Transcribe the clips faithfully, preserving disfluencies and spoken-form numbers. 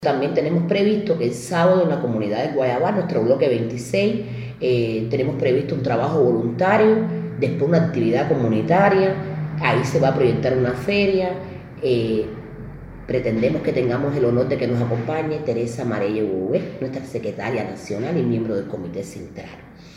También tenemos previsto que el sábado en la comunidad de Guayabal, nuestro bloque veintiséis, eh, tenemos previsto un trabajo voluntario, después una actividad comunitaria, ahí se va a proyectar una feria, eh, pretendemos que tengamos el honor de que nos acompañe Teresa Marelle Bouvet, nuestra secretaria nacional y miembro del Comité Central.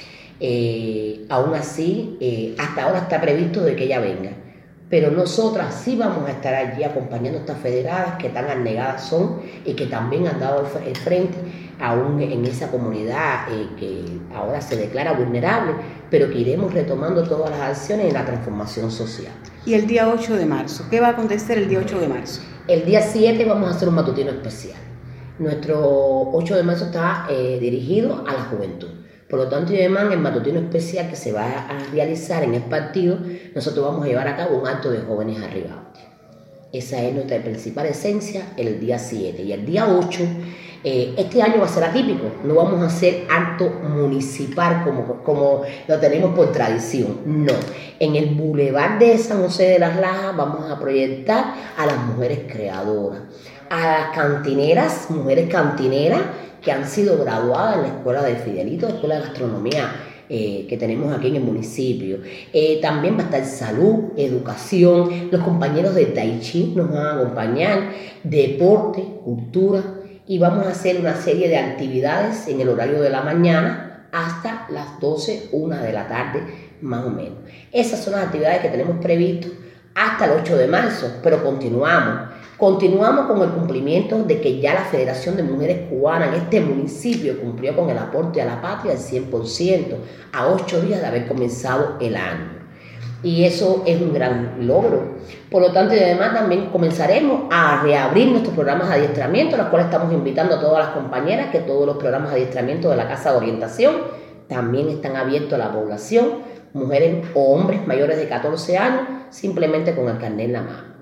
Eh, aún así, eh, hasta ahora está previsto de que ella venga, pero nosotras sí vamos a estar allí acompañando a estas federadas que tan abnegadas son y que también han dado el frente aún en esa comunidad eh, que ahora se declara vulnerable, pero que iremos retomando todas las acciones en la transformación social. Y el día ocho de marzo, ¿qué va a acontecer el día ocho de marzo? El día siete vamos a hacer un matutino especial. Nuestro ocho de marzo está eh, dirigido a la juventud. Por lo tanto, y además, el matutino especial que se va a realizar en el partido, nosotros vamos a llevar a cabo un acto de jóvenes arribantes. Esa es nuestra principal esencia el día siete. Y el día ocho, eh, este año va a ser atípico. No vamos a hacer acto municipal como, como lo tenemos por tradición. No. En el Boulevard de San José de las Lajas vamos a proyectar a las mujeres creadoras, a las cantineras, mujeres cantineras, que han sido graduadas en la Escuela de Fidelito, la Escuela de Gastronomía eh, que tenemos aquí en el municipio. Eh, también va a estar salud, educación, los compañeros de Tai Chi nos van a acompañar, deporte, cultura, y vamos a hacer una serie de actividades en el horario de la mañana hasta las doce, una de la tarde, más o menos. Esas son las actividades que tenemos previstas hasta el ocho de marzo, pero continuamos. Continuamos con el cumplimiento de que ya la Federación de Mujeres Cubanas en este municipio cumplió con el aporte a la patria al cien por ciento, a ocho días de haber comenzado el año. Y eso es un gran logro. Por lo tanto, y además también comenzaremos a reabrir nuestros programas de adiestramiento, a los cuales estamos invitando a todas las compañeras que todos los programas de adiestramiento de la Casa de Orientación también están abiertos a la población, mujeres o hombres mayores de catorce años, simplemente con el carnet en la mano.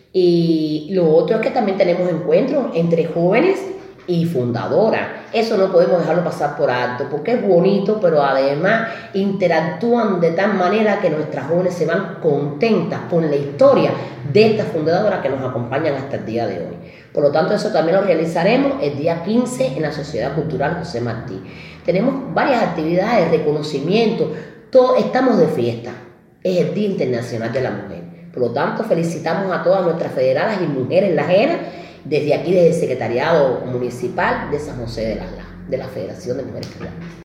Y lo otro es que también tenemos encuentros entre jóvenes y fundadoras. Eso no podemos dejarlo pasar por alto, porque es bonito, pero además interactúan de tal manera que nuestras jóvenes se van contentas con la historia de estas fundadoras que nos acompañan hasta el día de hoy. Por lo tanto, eso también lo realizaremos el día quince en la Sociedad Cultural José Martí. Tenemos varias actividades, reconocimiento, todo, estamos de fiesta. Es el Día Internacional de la Mujer. Por lo tanto, felicitamos a todas nuestras federadas y mujeres lajeras desde aquí, desde el Secretariado Municipal de San José de las Lajas, de la Federación de Mujeres Cubanas.